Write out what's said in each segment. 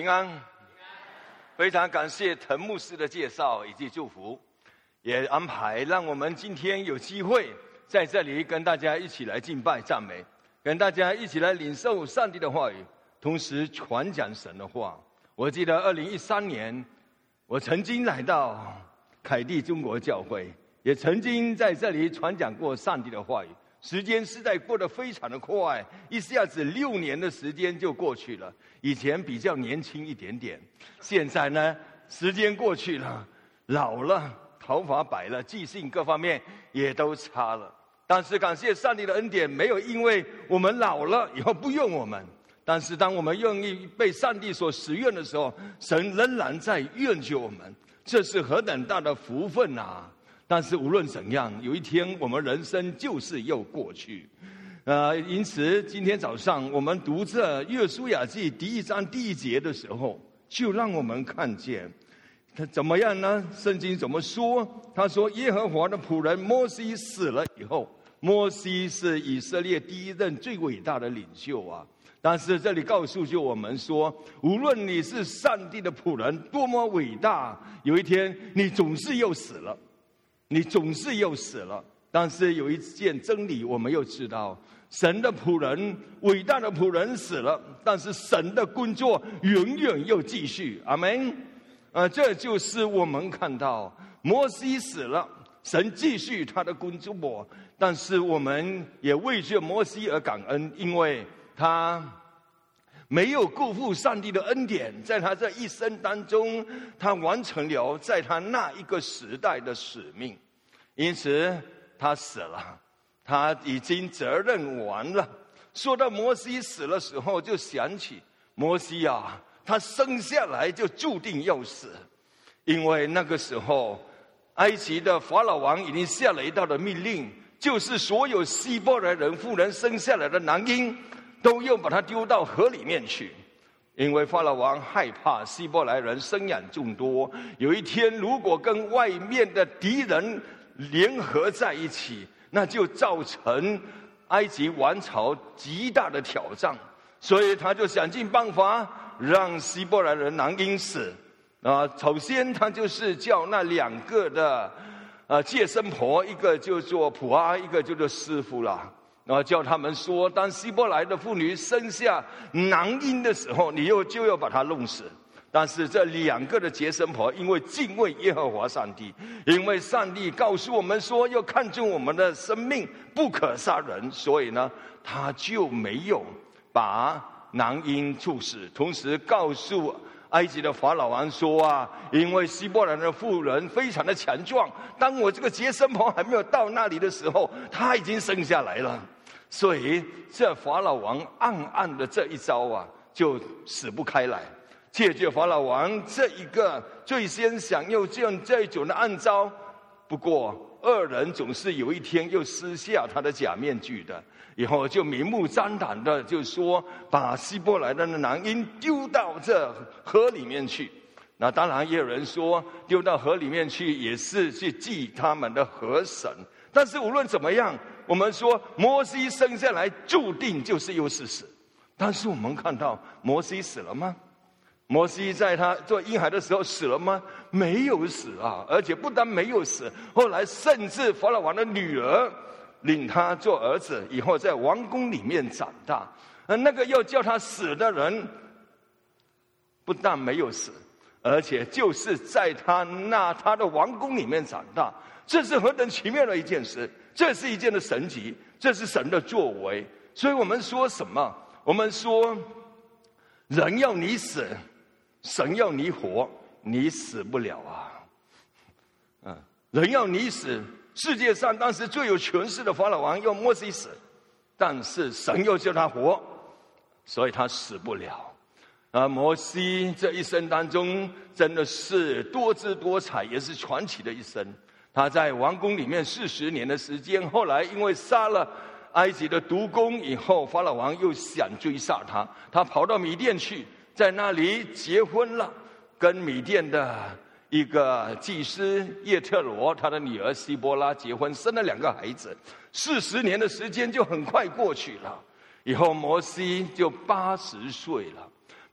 平安。非常感谢滕牧师的介绍以及祝福，也安排让我们今天有机会在这里跟大家一起来敬拜赞美，跟大家一起来领受上帝的话语，同时传讲神的话。我记得2013年我曾经来到凯蒂中国教会，也曾经在这里传讲过上帝的话语。时间实在过得非常的快，一下子6年的时间就过去了。以前比较年轻一点点，现在呢，时间过去了，老了，头发白了，记性各方面也都差了。但是感谢上帝的恩典，没有因为我们老了以后不用我们，但是当我们愿意被上帝所使用的时候，神仍然在用着我们，这是何等大的福分啊！但是无论怎样，有一天我们人生就是要过去，因此今天早上我们读这约书亚记第1章第1节的时候，就让我们看见他怎么样呢？圣经怎么说？他说耶和华的仆人摩西死了以后，摩西是以色列第一任最伟大的领袖啊。但是这里告诉就我们说，无论你是上帝的仆人多么伟大，有一天你总是要死了。你总是又死了，但是有一件真理我们又知道，神的仆人，伟大的仆人死了，但是神的工作永远又继续。阿们。这就是我们看到摩西死了，神继续他的工作，但是我们也为着摩西而感恩，因为他没有辜负上帝的恩典，在他这一生当中，他完成了在他那一个时代的使命，因此他死了，他已经责任完了。说到摩西死的时候，就想起摩西啊，他生下来就注定要死，因为那个时候埃及的法老王已经下了一道的命令，就是所有希伯来人妇人生下来的男婴都要把它丢到河里面去，因为法老王害怕希伯来人生养众多，有一天如果跟外面的敌人联合在一起，那就造成埃及王朝极大的挑战，所以他就想尽办法让希伯来人男婴死。首先他就是叫那2个的接生婆，一个就做普阿，一个就做师傅啦。然后叫他们说，当希伯来的妇女生下男婴的时候，你就要把他弄死。但是这2个的接生婆因为敬畏耶和华上帝，因为上帝告诉我们说要看重我们的生命，不可杀人，所以呢他就没有把男婴处死。同时告诉埃及的法老王说啊，因为希伯来的妇人非常的强壮，当我这个接生婆还没有到那里的时候，他已经生下来了。所以这法老王暗暗的这一招啊，就死不开来。借着法老王这一个最先想要这一种的暗招，不过2人总是有一天又撕下他的假面具的，以后就明目张胆的就说把希伯来的男婴丢到这河里面去。那当然也有人说丢到河里面去也是去祭他们的河神，但是无论怎么样，我们说摩西生下来注定就是又是死。但是我们看到摩西死了吗？摩西在他做婴孩的时候死了吗？没有死啊！而且不但没有死，后来甚至法老王的女儿领他做儿子，以后在王宫里面长大。那个要叫他死的人不但没有死，而且就是在他的王宫里面长大。这是何等奇妙的一件事，这是一件的神迹，这是神的作为。所以我们说什么？我们说人要你死，神要你活，你死不了啊！人要你死，世界上当时最有权势的法老王要摩西死，但是神要叫他活，所以他死不了。摩西这一生当中真的是多姿多彩，也是传奇的一生。他在王宫里面40年的时间，后来因为杀了埃及的督工以后，法老王又想追杀他，他跑到米甸去，在那里结婚了，跟米甸的一个祭司叶特罗他的女儿希波拉结婚，生了2个孩子。40年的时间就很快过去了，以后摩西就80岁了。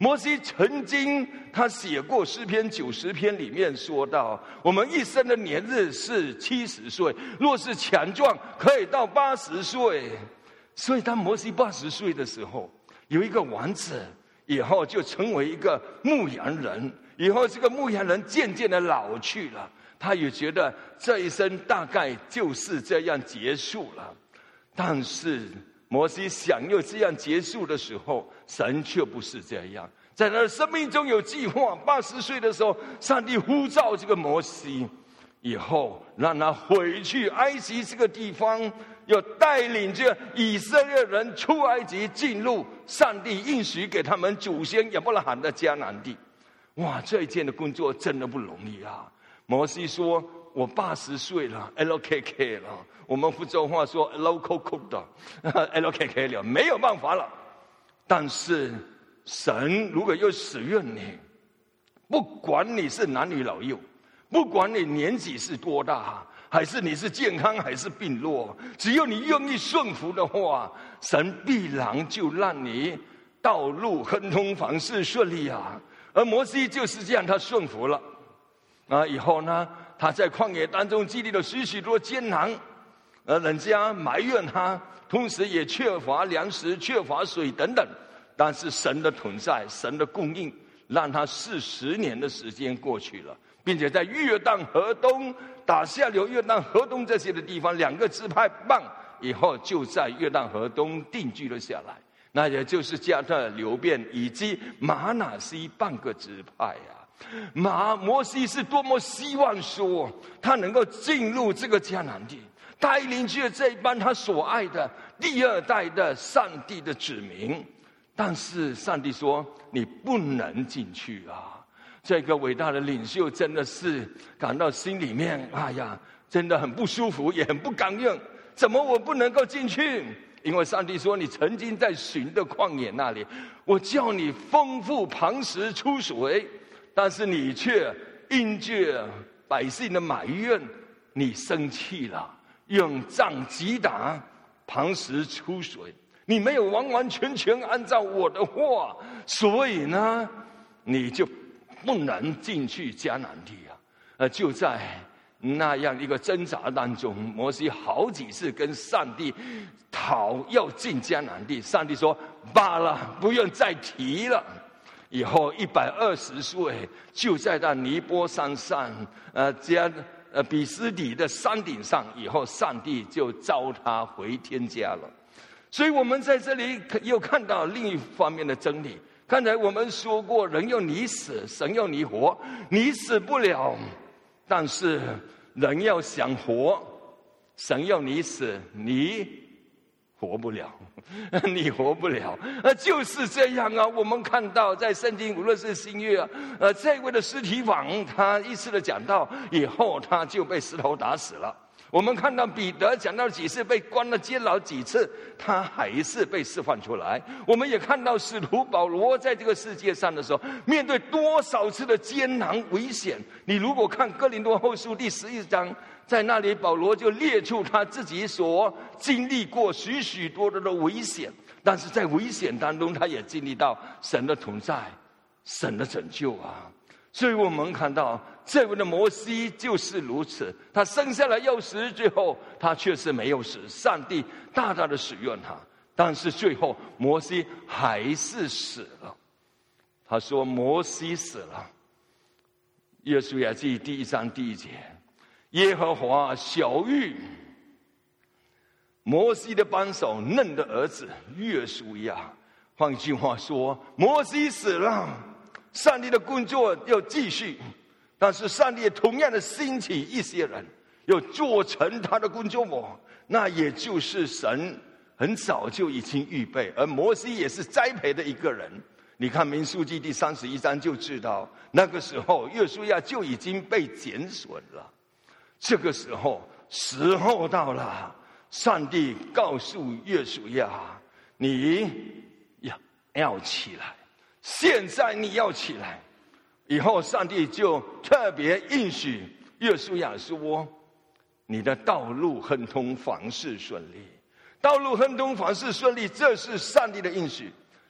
摩西曾经他写过诗篇90篇，里面说到，我们一生的年日是70岁，若是强壮，可以到80岁。所以当摩西80岁的时候，有一个王子，以后就成为一个牧羊人，以后这个牧羊人渐渐的老去了，他也觉得这一生大概就是这样结束了。但是摩西想要这样结束的时候，神却不是这样，在他的生命中有计划。80岁的时候，上帝呼召这个摩西，以后让他回去埃及这个地方，要带领着以色列人出埃及，进入上帝应许给他们祖先亚伯拉罕的迦南地。哇，这一件的工作真的不容易啊！摩西说，我80岁了 ，LKK 了。我们福州话说 local cook 的 LKK 了，没有办法了。但是神如果要使用你，不管你是男女老幼，不管你年纪是多大，还是你是健康还是病弱，只要你愿意顺服的话，神必然就让你道路亨通，凡事顺利啊。而摩西就是这样，他顺服了以后呢，他在旷野当中经历了许许多艰难，人家埋怨他，同时也缺乏粮食、缺乏水等等。但是神的同在，神的供应，让他40年的时间过去了，并且在约旦河东打下了约旦河东这些的地方，2个支派棒以后就在约旦河东定居了下来。那也就是加特、流便以及玛拿西半个支派摩西是多么希望说他能够进入这个迦南地，带领去这一班他所爱的第2代的上帝的子民。但是上帝说，你不能进去啊！这个伟大的领袖真的是感到心里面真的很不舒服，也很不甘愿。怎么我不能够进去？因为上帝说，你曾经在寻的旷野那里，我叫你丰富磐石出水，但是你却因着百姓的埋怨，你生气了，用杖击打磐石出水，你没有完完全全按照我的话，所以呢，你就不能进去迦南地就在那样一个挣扎当中，摩西好几次跟上帝讨要进迦南地，上帝说罢了，不用再提了。以后120岁，就在那尼波山上比斯底的山顶上，以后上帝就召他回天家了。所以我们在这里又看到另一方面的真理。刚才我们说过，人要你死，神要你活，你死不了，但是人要想活，神要你死，你活不了，你活不了，就是这样啊！我们看到在圣经，无论是新约这位的司提反，他一次的讲道以后，他就被石头打死了。我们看到彼得讲到几次被关了监牢几次，他还是被释放出来。我们也看到使徒保罗在这个世界上的时候，面对多少次的艰难危险。你如果看哥林多后书第11章，在那里保罗就列出他自己所经历过许许多多的危险，但是在危险当中，他也经历到神的同在，神的拯救所以我们看到这位的摩西就是如此，他生下来要死，最后他确实没有死，上帝大大的使用他，但是最后摩西还是死了。他说摩西死了，约书亚记第1章第1节，耶和华晓谕摩西的帮手嫩的儿子约书亚。换句话说，摩西死了，上帝的工作要继续，但是上帝也同样的兴起一些人，要做成他的工作那也就是神很早就已经预备，而摩西也是栽培的一个人。你看民数记第31章就知道，那个时候约书亚就已经被减损了。这个时候到了，上帝告诉约书亚，你要起来，现在你要起来。以后上帝就特别应许约书亚说，你的道路亨通，凡事顺利。道路亨通，凡事顺利，这是上帝的应许。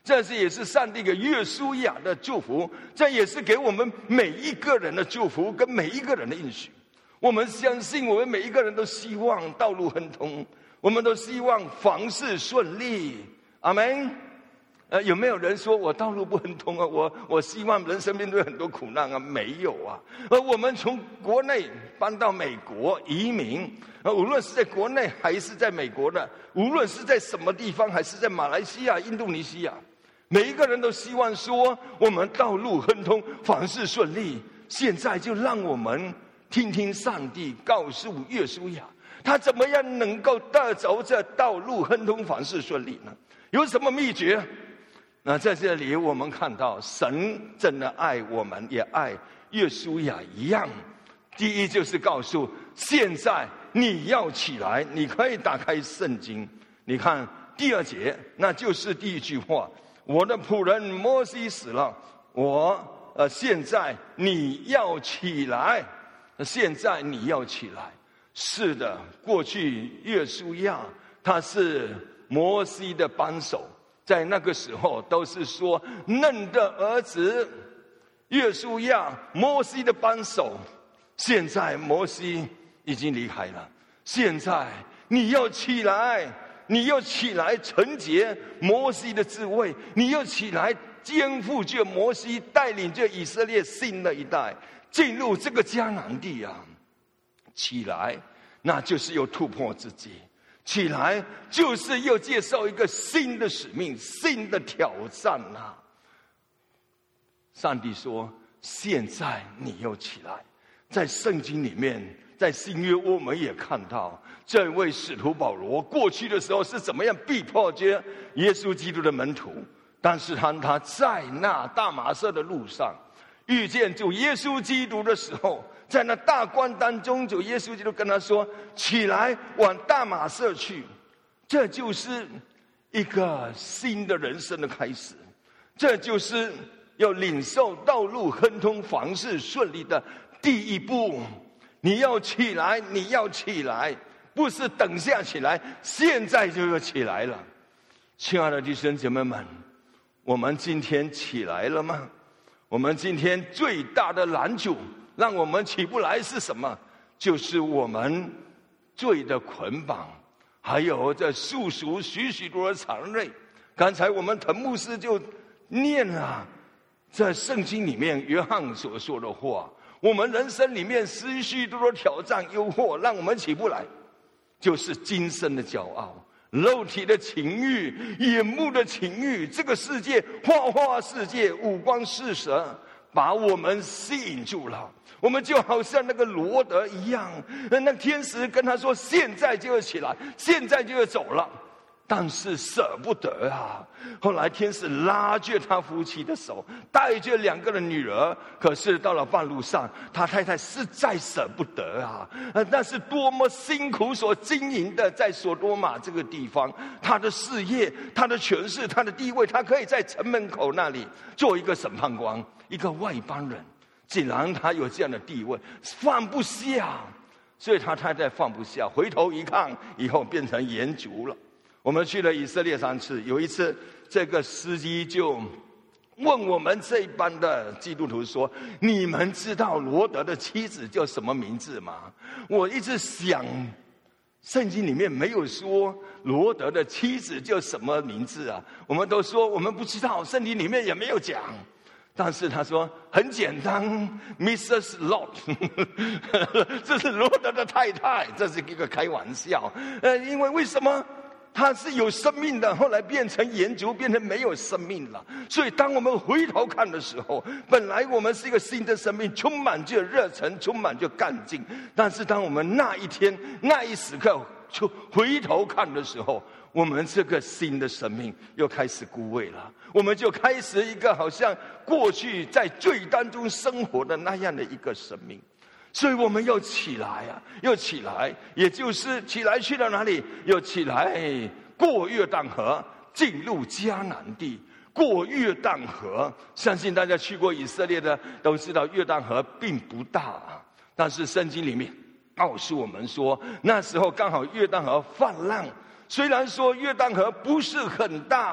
这也是上帝给约书亚的祝福，这也是给我们每一个人的祝福跟每一个人的应许。我们相信，我们每一个人都希望道路亨通，我们都希望凡事顺利。阿们。有没有人说我道路不亨通啊？我希望人生面对很多苦难啊？没有啊。而我们从国内搬到美国移民，无论是在国内还是在美国的，无论是在什么地方，还是在马来西亚、印度尼西亚，每一个人都希望说我们道路亨通，凡事顺利。现在就让我们听听上帝告诉约书亚，他怎么样能够得着这道路亨通、凡事顺利呢？有什么秘诀？那在这里我们看到神真的爱我们，也爱约书亚一样。第一就是告诉，现在你要起来。你可以打开圣经，你看第2节，那就是第一句话，我的仆人摩西死了，现在你要起来。现在你要起来。是的，过去约书亚他是摩西的帮手，在那个时候都是说嫩的儿子约书亚，摩西的帮手。现在摩西已经离开了，现在你要起来，你要起来承接摩西的智慧，你要起来肩负着摩西，带领着以色列新的一代进入这个迦南地啊！起来，那就是要突破自己。起来就是要接受一个新的使命，新的挑战啊！上帝说，现在你要起来。在圣经里面，在新约我们也看到这位使徒保罗过去的时候是怎么样逼迫着耶稣基督的门徒。但是当他在那大马色的路上遇见主耶稣基督的时候，在那大光当中，主耶稣基督跟他说，起来往大马色去。这就是一个新的人生的开始，这就是要领受道路亨通、凡事顺利的第一步。你要起来，你要起来，不是等下起来，现在就要起来了。亲爱的弟兄姐妹们，我们今天起来了吗？我们今天最大的拦阻让我们起不来是什么？就是我们罪的捆绑，还有这束缚许多的常类。刚才我们滕牧师就念了在圣经里面约翰所说的话，我们人生里面许多的挑战诱惑让我们起不来，就是今生的骄傲，肉体的情欲，眼目的情欲，这个世界花花世界，五光十色把我们吸引住了。我们就好像那个罗德一样，那天使跟他说，现在就要起来，现在就要走了，但是舍不得啊。后来天使拉着他夫妻的手，带着2个的女儿，可是到了半路上，他太太实在舍不得啊。那是多么辛苦所经营的，在索多玛这个地方，他的事业，他的权势，他的地位，他可以在城门口那里做一个审判官，一个外邦人，竟然他有这样的地位，放不下，所以他太太放不下，回头一看，以后变成盐族了。我们去了以色列3次，有一次这个司机就问我们这一班的基督徒说，你们知道罗德的妻子叫什么名字吗？我一直想，圣经里面没有说罗德的妻子叫什么名字啊，我们都说我们不知道，圣经里面也没有讲。但是他说很简单 ，Mrs. Lot， 这是罗德的太太，这是一个开玩笑。因为什么？他是有生命的，后来变成盐族，变成没有生命了。所以当我们回头看的时候，本来我们是一个新的生命，充满着热忱，充满着干劲。但是当我们那一天那一时刻就回头看的时候，我们这个新的生命又开始枯萎了，我们就开始一个好像过去在罪当中生活的那样的一个生命。所以我们要起来啊，要起来，也就是起来去到哪里？要起来过约旦河，进入迦南地。过约旦河，相信大家去过以色列的都知道，约旦河并不大，但是圣经里面告诉我们说，那时候刚好约旦河泛滥。虽然说约旦河不是很大，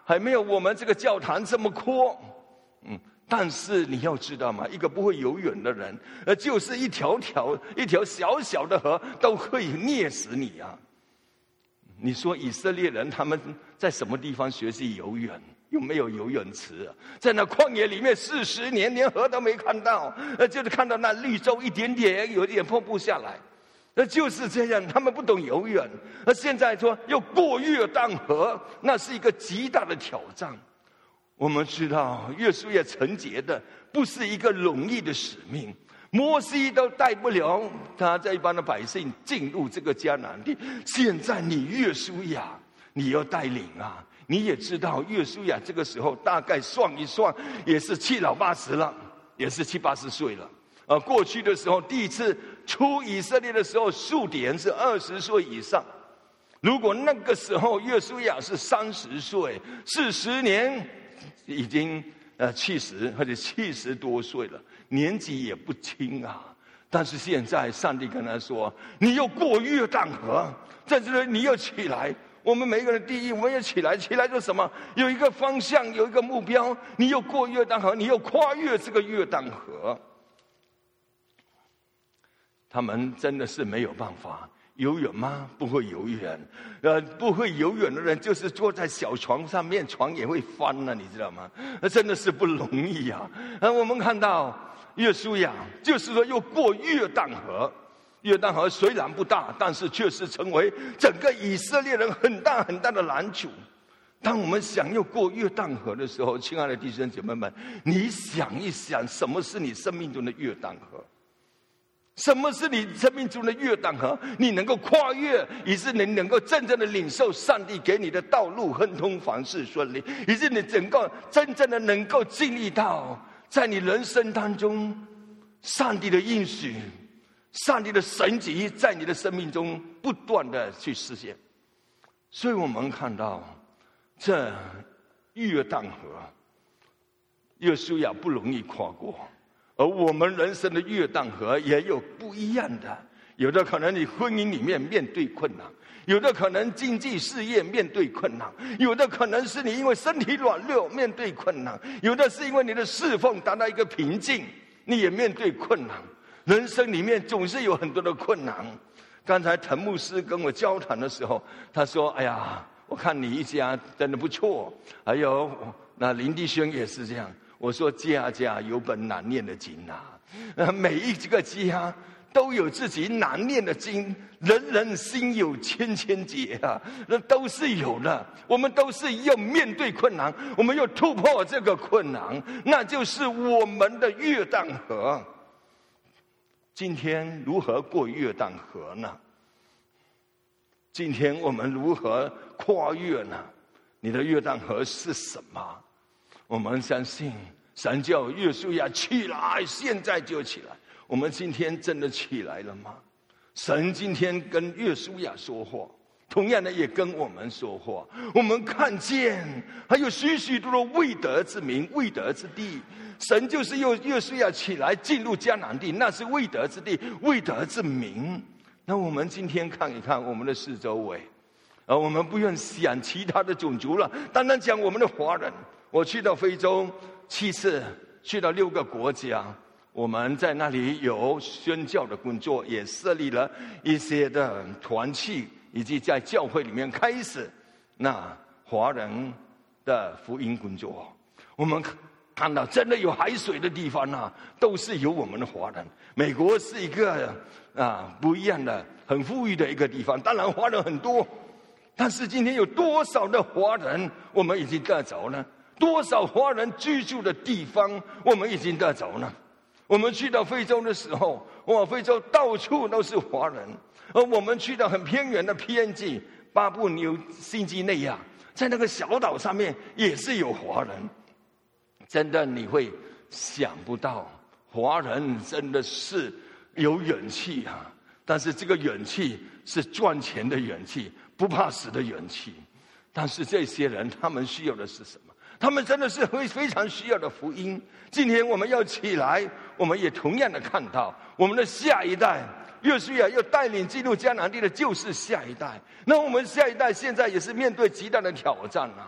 还没有我们这个教堂这么阔。但是你要知道吗？一个不会游泳的人，就是一条小小的河都可以溺死你啊！你说以色列人他们在什么地方学习游泳？有没有游泳池啊？在那旷野里面40年，连河都没看到，就是看到那绿洲一点点，有一点瀑布下来。就是这样，他们不懂游泳。现在说要过约旦河，那是一个极大的挑战。我们知道约书亚承接的不是一个容易的使命，摩西都带不了他这一帮的百姓进入这个迦南地。现在你约书亚，你要带领啊！你也知道约书亚这个时候大概算一算，也是七老八十了，也是70、80岁了。过去的时候，第一次出以色列的时候，数点是20岁以上。如果那个时候约书亚是30岁，40年已经70或者70多岁了，年纪也不轻啊。但是现在上帝跟他说：“你要过约旦河，在这里你要起来。”我们每一个人第一，我们要起来，起来做什么？有一个方向，有一个目标。你要过约旦河，你要跨越这个约旦河。他们真的是没有办法游泳吗？不会游泳。不会游泳的人，就是坐在小船上面，船也会翻了，你知道吗？真的是不容易啊！我们看到约书亚，就是说要过约旦河。约旦河虽然不大，但是却是成为整个以色列人很大很大的拦阻。当我们想要过约旦河的时候，亲爱的弟兄姐妹们，你想一想，什么是你生命中的约旦河？什么是你生命中的约旦河？你能够跨越，以致你能够真正的领受上帝给你的道路亨通，凡事顺利，以致你整个真正的能够经历到，在你人生当中，上帝的应许，上帝的神迹在你的生命中不断的去实现。所以我们看到这约旦河，约书亚不容易跨过。而我们人生的约旦河也有不一样的，有的可能你婚姻里面面对困难，有的可能经济事业面对困难，有的可能是你因为身体软弱面对困难，有的是因为你的侍奉达到一个瓶颈，你也面对困难。人生里面总是有很多的困难。刚才滕牧师跟我交谈的时候，他说：“哎呀，我看你一家真的不错。”还有那林弟兄也是这样。我说家家有本难念的经啊，每一个家都有自己难念的经，人人心有千千结啊，那都是有的。我们都是要面对困难，我们要突破这个困难，那就是我们的约旦河。今天如何过约旦河呢？今天我们如何跨越呢？你的约旦河是什么？我们相信神叫约书亚起来，现在就起来。我们今天真的起来了吗？神今天跟约书亚说话，同样的也跟我们说话。我们看见还有许许多多未得之民、未得之地。神就是要约书亚起来进入迦南地，那是未得之地、未得之民。那我们今天看一看我们的四周围，我们不用想其他的种族了，单单讲我们的华人。我去到非洲7次，去到6个国家，我们在那里有宣教的工作，也设立了一些的团契，以及在教会里面开始那华人的福音工作。我们看到真的有海水的地方啊，都是有我们的华人。美国是一个不一样的很富裕的一个地方，当然华人很多，但是今天有多少的华人我们已经得着呢？多少华人居住的地方我们已经得着呢？我们去到非洲的时候，非洲到处都是华人。而我们去到很偏远的偏境巴布纽新几内亚，在那个小岛上面也是有华人。真的你会想不到，华人真的是有勇气啊！但是这个勇气是赚钱的勇气，不怕死的勇气。但是这些人他们需要的是什么？他们真的是非常需要的福音。今天我们要起来，我们也同样的看到我们的下一代，约书亚要带领进入迦南地的就是下一代。那我们下一代现在也是面对极大的挑战啊！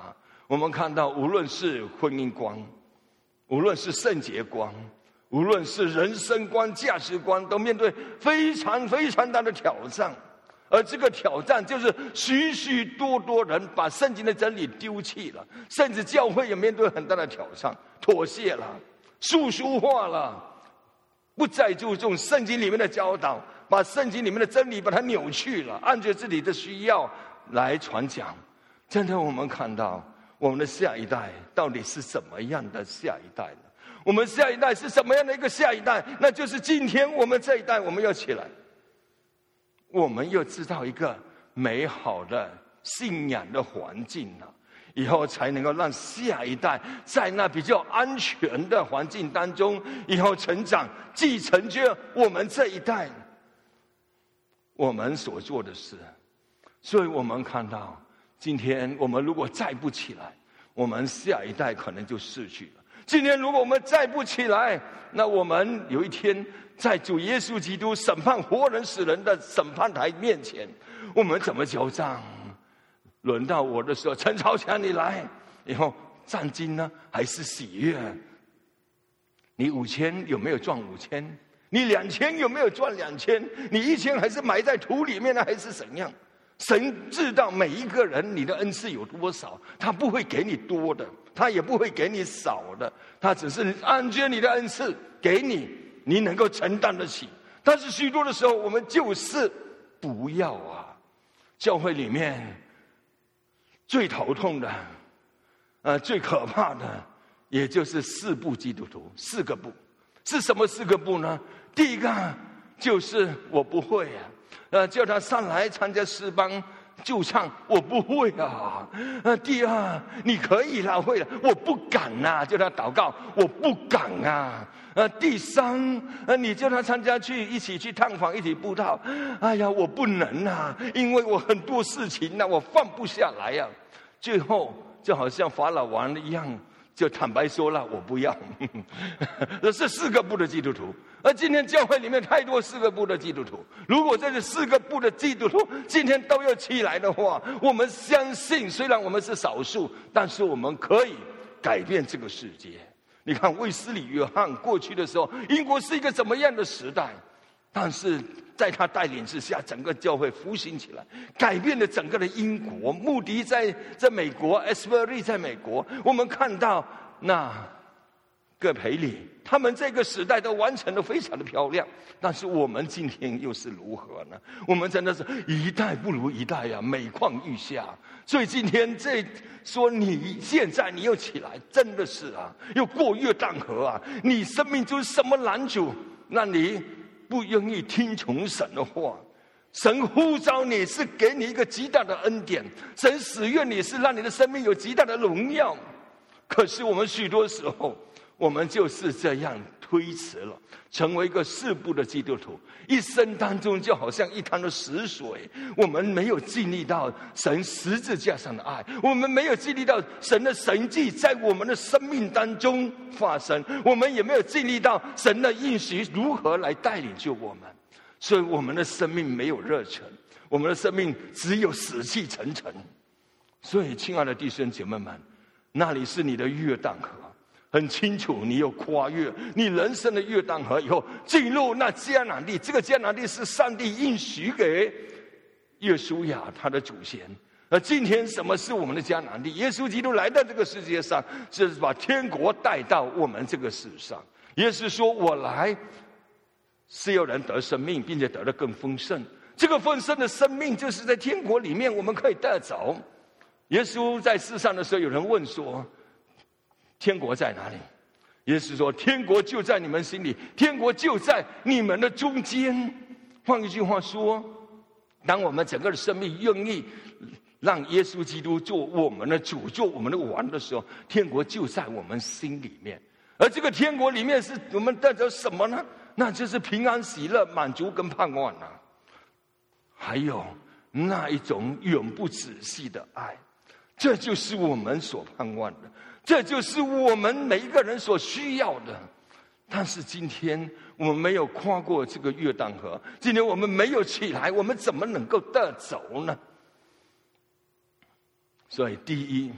我们看到，无论是婚姻观，无论是圣洁观，无论是人生观、价值观，都面对非常非常大的挑战。而这个挑战就是许许多多人把圣经的真理丢弃了，甚至教会也面对很大的挑战，妥协了，世俗化了，不再注重圣经里面的教导，把圣经里面的真理把它扭曲了，按照自己的需要来传讲。真的，我们看到我们的下一代到底是什么样的下一代呢？我们下一代是什么样的一个下一代？那就是今天我们这一代，我们要起来，我们要知道一个美好的信仰的环境啊，以后才能够让下一代在那比较安全的环境当中以后成长，继承着我们这一代我们所做的事。所以我们看到今天我们如果再不起来，我们下一代可能就逝去了。今天如果我们再不起来，那我们有一天在主耶稣基督审判活人死人的审判台面前，我们怎么交账？轮到我的时候，陈朝强你来以后，战金呢还是喜悦？你5000有没有赚5000？你2000有没有赚2000？你1000还是埋在土里面呢，还是怎样？神知道每一个人你的恩赐有多少，他不会给你多的，他也不会给你少的，他只是按照你的恩赐给你，你能够承担得起。但是许多的时候我们就是不要啊。教会里面最头痛的最可怕的也就是4不基督徒，4个不。是什么4个不呢？第一个就是我不会叫他上来参加诗班就唱，我不会啊。第二，你可以啦，会了，我不敢啊。叫他祷告，我不敢啊。第三，你叫他参加一起去探访，一起布道，哎呀，我不能啊，因为我很多事情我放不下来啊。最后就好像法老王一样，就坦白说了，我不要。这是4个不的基督徒。而今天教会里面太多4个不的基督徒，如果这是4个不的基督徒今天都要起来的话，我们相信虽然我们是少数，但是我们可以改变这个世界。你看卫斯理约翰过去的时候，英国是一个怎么样的时代，但是在他带领之下，整个教会复兴起来，改变了整个的英国。穆迪在美国， Asbury 在美国，我们看到那葛培理他们这个时代都完成得非常的漂亮。但是我们今天又是如何呢？我们真的是一代不如一代啊，每况愈下。所以今天说你现在你又起来，真的是又过约旦河啊，你生命中什么拦阻那你不愿意听从神的话？神呼召你是给你一个极大的恩典，神使用你是让你的生命有极大的荣耀。可是我们许多时候我们就是这样推迟了，成为一个4不的基督徒，一生当中就好像一潭的死水。我们没有经历到神十字架上的爱，我们没有经历到神的神迹在我们的生命当中发生，我们也没有经历到神的应许如何来带领救我们。所以我们的生命没有热忱，我们的生命只有死气沉沉。所以亲爱的弟兄姐妹们，那里是你的约旦河，很清楚你有跨越你人生的约旦河以后，进入那迦南地。这个迦南地是上帝应许给约书亚他的祖先。而今天什么是我们的迦南地？耶稣基督来到这个世界上，就是把天国带到我们这个世上。耶稣说，我来是要人得生命，并且得得更丰盛。这个丰盛的生命就是在天国里面我们可以得着。耶稣在世上的时候，有人问说，天国在哪里？耶稣说，天国就在你们心里，天国就在你们的中间。换一句话说，当我们整个的生命愿意让耶稣基督做我们的主，做我们的王的时候，天国就在我们心里面。而这个天国里面是我们得着什么呢？那就是平安喜乐满足跟盼望还有那一种永不止息的爱。这就是我们所盼望的，这就是我们每一个人所需要的。但是今天我们没有跨过这个约旦河，今天我们没有起来，我们怎么能够得走呢？所以第一，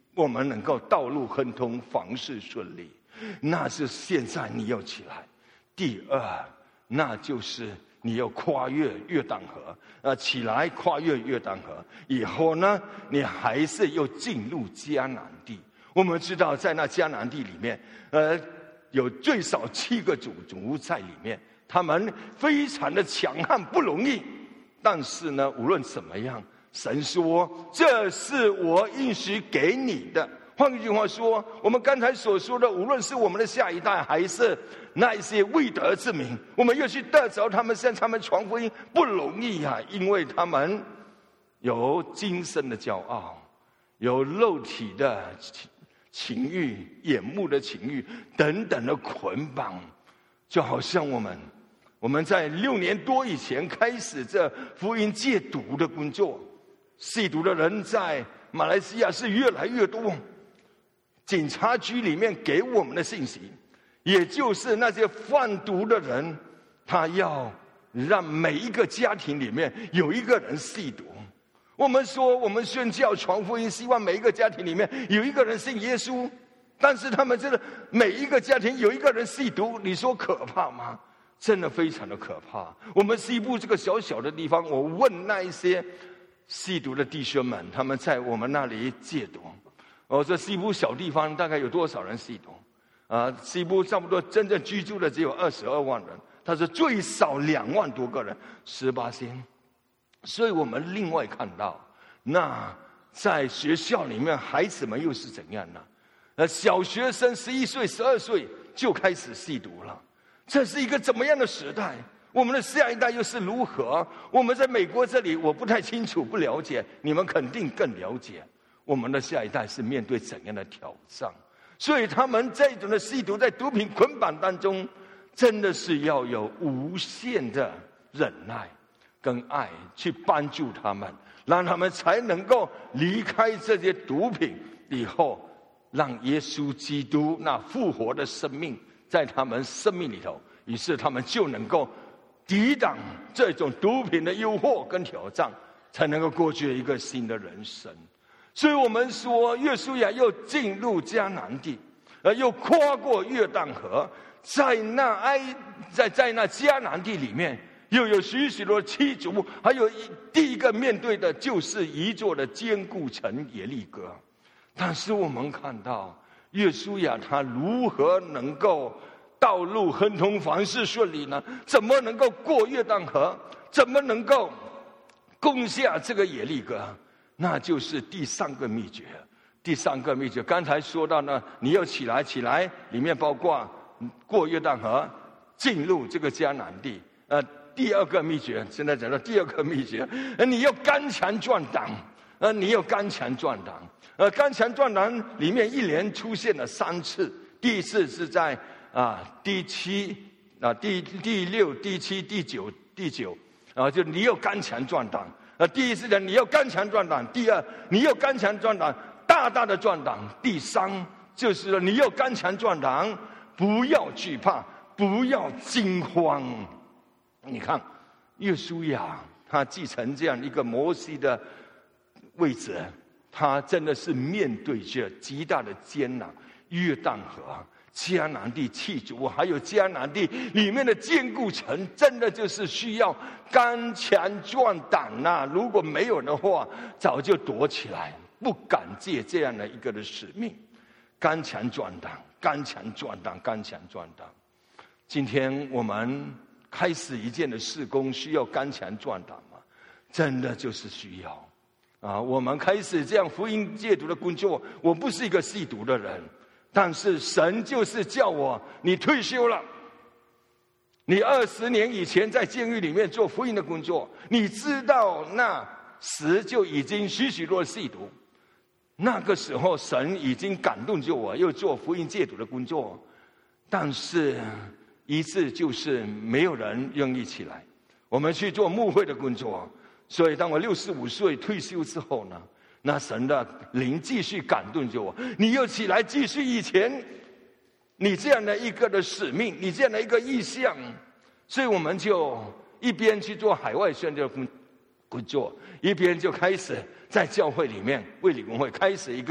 我们能够道路亨通，凡事顺利。那是现在你要起来。第二，那就是你要跨越约旦河，起来跨越约旦河以后呢，你还是要进入迦南地。我们知道，在那迦南地里面，有最少7个种族在里面，他们非常的强悍，不容易。但是呢，无论怎么样，神说这是我应许给你的。换句话说，我们刚才所说的，无论是我们的下一代，还是那一些未得之民，我们要去得着他们，向他们传福音不容易啊，因为他们有今生的骄傲，有肉体的情欲、眼目的情欲等等的捆绑。就好像我们在6年多以前开始这福音戒毒的工作，吸毒的人在马来西亚是越来越多。警察局里面给我们的信息，也就是那些贩毒的人，他要让每一个家庭里面有一个人吸毒。我们说我们宣教传福音，希望每一个家庭里面有一个人信耶稣，但是他们真的每一个家庭有一个人吸毒，你说可怕吗？真的非常的可怕。我们西部这个小小的地方，我问那一些吸毒的弟兄们，他们在我们那里戒毒。这西部小地方大概有多少人吸毒？西部差不多真正居住的只有22万人，他是最少2万多个人，18%。所以我们另外看到，那在学校里面孩子们又是怎样呢？小学生11岁、12岁就开始吸毒了，这是一个怎么样的时代？我们的下一代又是如何？我们在美国这里我不太清楚，不了解，你们肯定更了解。我们的下一代是面对怎样的挑战？所以他们这种的吸毒，在毒品捆绑当中，真的是要有无限的忍耐跟爱去帮助他们，让他们才能够离开这些毒品以后，让耶稣基督那复活的生命在他们生命里头，于是他们就能够抵挡这种毒品的诱惑跟挑战，才能够过去一个新的人生。所以我们说，约书亚又进入迦南地，又跨过约旦河，在那迦南地里面，又有许许多七族，还有第一个面对的就是一座的坚固城耶利哥。但是我们看到约书亚他如何能够道路亨通，凡事顺利呢？怎么能够过约旦河？怎么能够攻下这个耶利哥？那就是第3个秘诀。第3个秘诀，刚才说到呢，你要起来，里面包括过约旦河，进入这个迦南地。第2个秘诀，现在讲到第2个秘诀，你要刚强壮胆。你要刚强壮胆。刚强壮胆里面一连出现了3次，第一次是在第7、第6、第7、第9，就你要刚强壮胆。第一是你要刚强壮胆，第2你要刚强壮胆，大大的壮胆，第3就是你要刚强壮胆，不要惧怕，不要惊慌。你看约书亚他继承这样一个摩西的位置，他真的是面对着极大的艰难。约旦河、迦南地七族，还有迦南地里面的坚固城，真的就是需要刚强壮胆如果没有的话，早就躲起来，不敢接这样的一个的使命。刚强壮胆，刚强壮胆，刚强壮胆。今天我们开始一件的事工，需要刚强壮胆吗？真的就是需要。我们开始这样福音戒毒的工作，我不是一个吸毒的人，但是神就是叫我，你退休了，你20年以前在监狱里面做福音的工作，你知道那时就已经许许多吸毒，那个时候神已经感动着我，又做福音戒毒的工作，但是一次就是没有人愿意起来，我们去做牧会的工作。所以当我65岁退休之后呢，那神的灵继续感动着我，你又起来继续以前你这样的一个的使命，你这样的一个意向。所以我们就一边去做海外宣教工作，一边就开始在教会里面卫理公会开始一个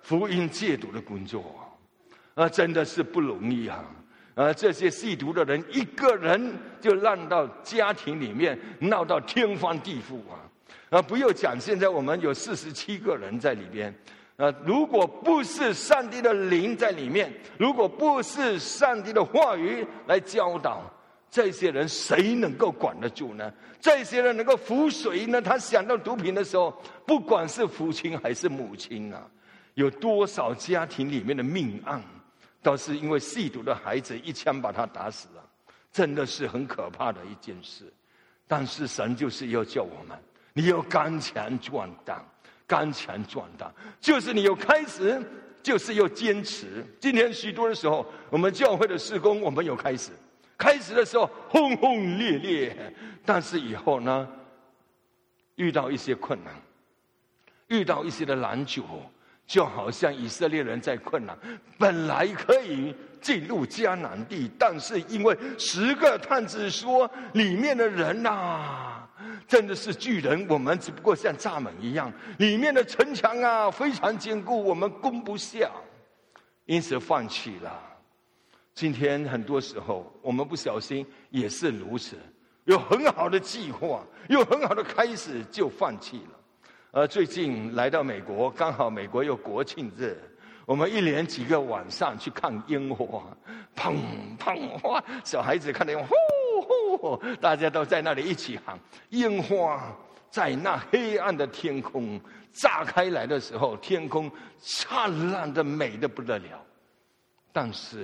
福音戒毒的工作真的是不容易啊！这些吸毒的人一个人就让到家庭里面闹到天翻地覆不要讲现在我们有47个人在里边如果不是上帝的灵在里面，如果不是上帝的话语来教导，这些人谁能够管得住呢？这些人能够服谁呢？他想到毒品的时候，不管是父亲还是母亲有多少家庭里面的命案都是因为吸毒的孩子一枪把他打死了，真的是很可怕的一件事。但是神就是要叫我们，你要刚强壮胆，刚强壮胆，就是你有开始，就是要坚持。今天许多的时候，我们教会的事工，我们有开始，开始的时候轰轰烈烈，但是以后呢，遇到一些困难，遇到一些的拦阻，就好像以色列人在困难，本来可以进入迦南地，但是因为10个探子说里面的人真的是巨人，我们只不过像蚱蜢一样，里面的城墙非常坚固，我们攻不下，因此放弃了。今天很多时候我们不小心也是如此，有很好的计划，有很好的开始就放弃了。最近来到美国，刚好美国有国庆日，我们一连几个晚上去看烟花，砰砰哗，小孩子看到呼呼，大家都在那里一起喊。烟花在那黑暗的天空炸开来的时候，天空灿烂的美得不得了。但是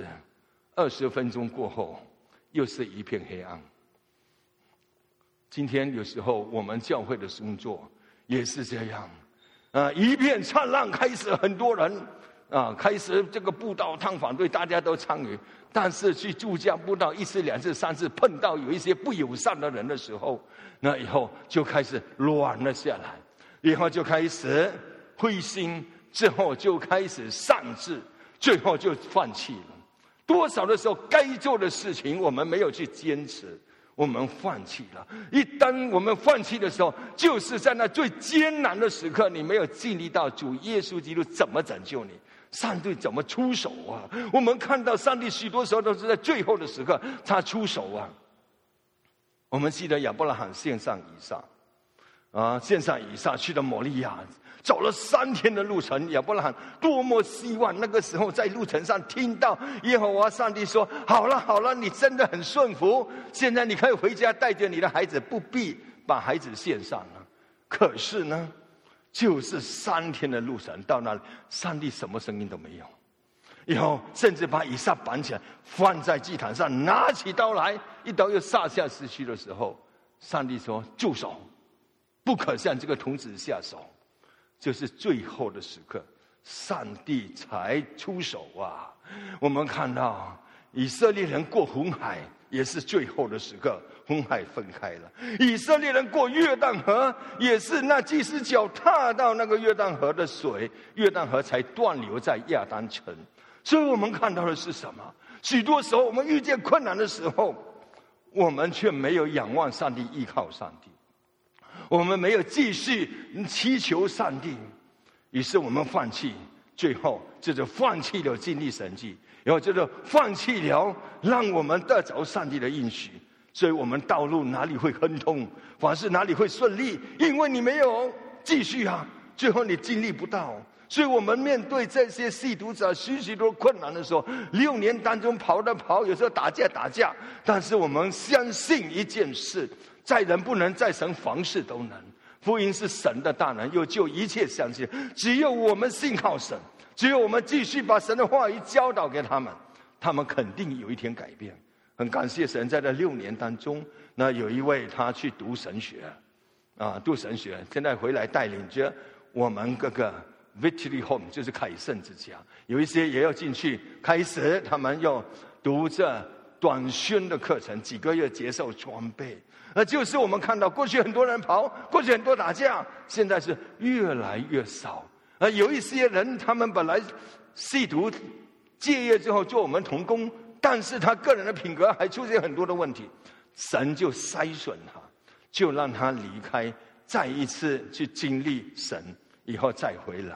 20分钟过后，又是一片黑暗。今天有时候我们教会的工作也是这样一片灿烂，开始很多人开始这个布道探访队大家都参与，但是去住家布道1次2次3次，碰到有一些不友善的人的时候，那以后就开始软了下来，以后就开始灰心，之后就开始丧志，最后就放弃了。多少的时候该做的事情我们没有去坚持，我们放弃了。一旦我们放弃的时候，就是在那最艰难的时刻，你没有经历到主耶稣基督怎么拯救你，上帝怎么出手我们看到上帝许多时候都是在最后的时刻他出手我们记得亚伯拉罕献上以撒献上以撒去了摩利亚，走了3天的路程。亚伯拉罕多么希望那个时候在路程上听到耶和华上帝说，好了好了，你真的很顺服，现在你可以回家带着你的孩子，不必把孩子献上了。可是呢，就是3天的路程到那里，上帝什么声音都没有，以后甚至把以撒绑起来放在祭坛上，拿起刀来，一刀又撒下石去的时候，上帝说住手，不可向这个童子下手。就是最后的时刻，上帝才出手我们看到以色列人过红海也是最后的时刻，红海分开了。以色列人过约旦河也是那祭司脚踏到那个约旦河的水，约旦河才断流在亚当城。所以我们看到的是什么？许多时候我们遇见困难的时候，我们却没有仰望上帝，依靠上帝，我们没有继续祈求上帝，于是我们放弃，最后就是放弃了经历神迹，然后就是放弃了让我们得着上帝的应许。所以我们道路哪里会亨通，凡事哪里会顺利，因为你没有继续最后你经历不到。所以我们面对这些吸毒者许多困难的时候，6年当中跑的跑，有时候打架，但是我们相信一件事，在人不能，在神凡事都能。福音是神的大能，又救一切相信。只有我们信靠神，只有我们继续把神的话语教导给他们，他们肯定有一天改变。很感谢神，在这6年当中，那有一位他去读神学读神学，现在回来带领着我们各个 Victory Home， 就是凯盛之家，有一些也要进去，开始他们要读这短宣的课程，几个月接受装备。就是我们看到过去很多人跑，过去很多打架，现在是越来越少。有一些人他们本来吸毒戒业之后做我们同工，但是他个人的品格还出现很多的问题，神就筛选他，就让他离开，再一次去经历神，以后再回来。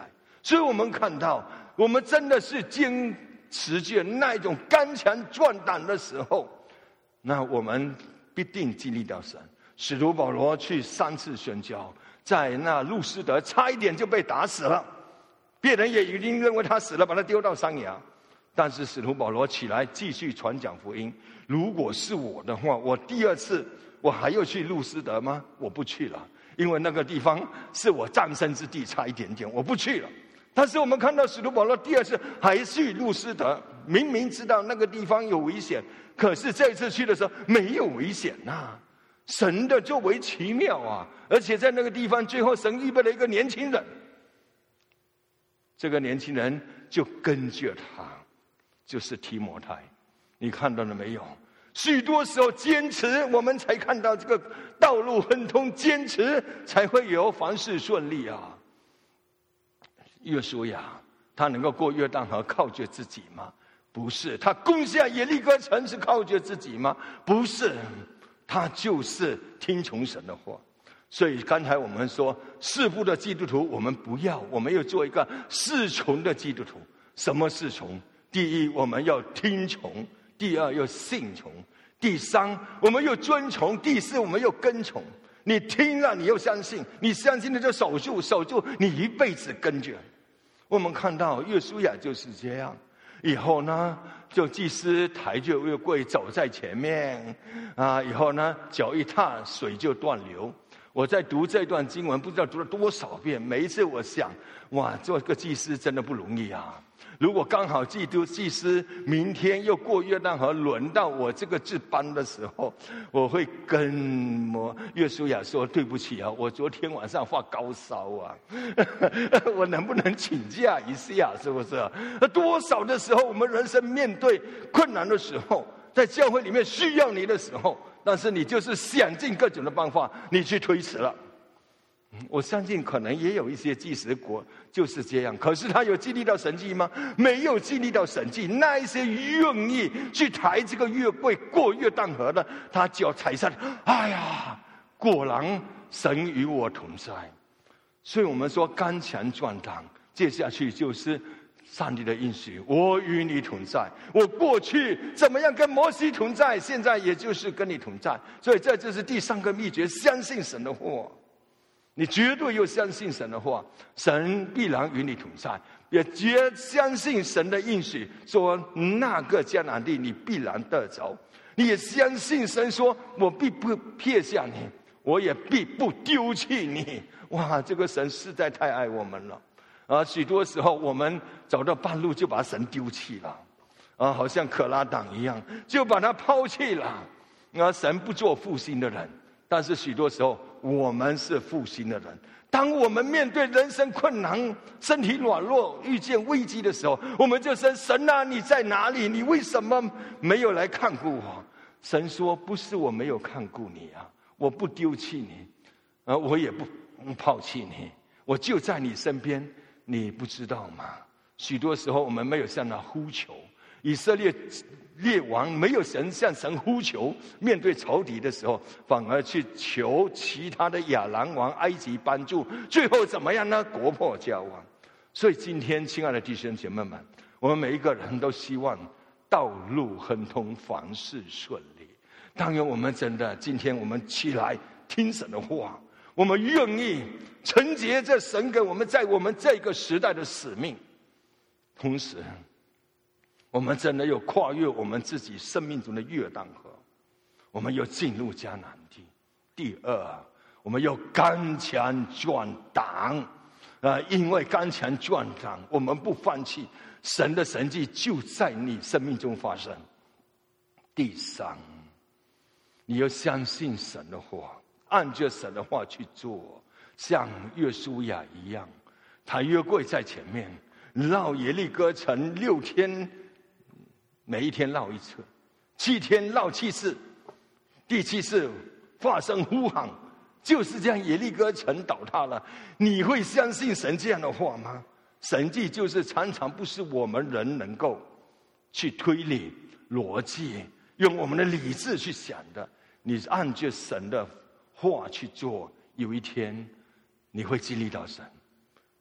所以我们看到，我们真的是坚持着那一种刚强壮胆的时候，那我们必定经历到神。使徒保罗去3次宣教，在那路斯德差一点就被打死了，别人也已经认为他死了，把他丢到山崖。但是使徒保罗起来继续传讲福音。如果是我的话，我第2次我还要去路斯德吗？我不去了，因为那个地方是我葬身之地，差一点点，我不去了。但是我们看到使徒保罗第2次还去路斯德，明明知道那个地方有危险，可是这一次去的时候没有危险啊。神的作为奇妙啊！而且在那个地方，最后神预备了一个年轻人，这个年轻人就跟着他，就是提摩太。你看到了没有？许多时候坚持，我们才看到这个道路亨通，坚持才会有凡事顺利啊。约书亚他能够过约旦河，靠着自己吗？不是。他攻下耶利哥城是靠着自己吗？不是。他就是听从神的话。所以刚才我们说，世故的基督徒我们不要，我们要做一个侍从的基督徒。什么侍从？第一，我们要听从；第二，要信从；第三，我们要遵从；第四，我们要跟从。你听了，你要相信，你相信了就守住，守住，你一辈子跟着。我们看到约书亚就是这样。以后呢，就祭司抬着约柜走在前面啊，以后呢，脚一踏，水就断流。我在读这段经文，不知道读了多少遍，每一次我想，哇，做个祭司真的不容易啊。如果刚好祭司明天又过约旦河，轮到我这个值班的时候，我会跟约书亚说：“对不起啊，我昨天晚上发高烧啊，我能不能请假一下？是不是？多少的时候，我们人生面对困难的时候，在教会里面需要你的时候，但是你就是想尽各种的办法，你去推辞了。”我相信可能也有一些祭司国就是这样，可是他有经历到神迹吗？没有经历到神迹。那一些愿意去抬这个约柜过约旦河的，他脚踩上，哎呀，果然神与我同在。所以我们说刚强壮胆，接下去就是上帝的应许，我与你同在。我过去怎么样跟摩西同在，现在也就是跟你同在。所以这就是第3个秘诀，相信神的话。你绝对要相信神的话，神必然与你同在，也绝相信神的应许，说那个迦南地你必然得着。你也相信神说，我必不撇下你，我也必不丢弃你。哇，这个神实在太爱我们了。许多时候我们走到半路就把神丢弃了，好像可拉党一样，就把他抛弃了。神不做负心的人，但是许多时候我们是负心的人。当我们面对人生困难、身体软弱、遇见危机的时候，我们就说：神啊，你在哪里？你为什么没有来看顾我？神说：不是我没有看顾你啊，我不丢弃你，我也不抛弃你，我就在你身边，你不知道吗？许多时候我们没有向他呼求。以色列列王没有向神呼求，面对仇敌的时候，反而去求其他的亚兰王、埃及帮助，最后怎么样呢？国破家亡。所以今天，亲爱的弟兄姐妹们，我们每一个人都希望道路亨通，凡事顺利。当然，我们真的今天我们起来听神的话，我们愿意承接这神给我们在我们这个时代的使命，同时我们真的有跨越我们自己生命中的约旦河，我们要进入迦南地。第二，我们要刚强壮胆，因为刚强壮胆，我们不放弃，神的神迹就在你生命中发生。第三，你要相信神的话，按着神的话去做，像约书亚一样，他约柜在前面，绕耶利哥城6天。每一天绕一次，7天绕7次，第7次发生呼喊，就是这样，耶利哥城倒塌了。你会相信神这样的话吗？神迹就是常常不是我们人能够去推理逻辑，用我们的理智去想的。你按着神的话去做，有一天你会经历到神。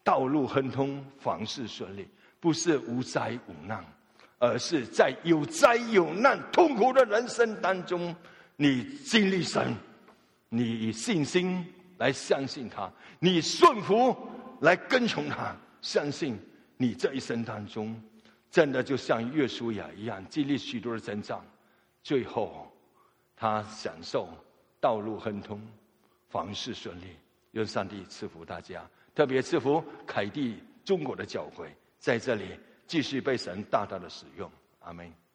道路亨通，凡事顺利，不是无灾无难，而是在有灾有难、痛苦的人生当中，你经历神，你以信心来相信他，你顺服来跟从他，相信你这一生当中，真的就像约书亚一样，经历许多的征战，最后他享受道路亨通，凡事顺利。愿上帝赐福大家，特别赐福凯蒂中国的教会，在这里继续被神大大的使用。阿们。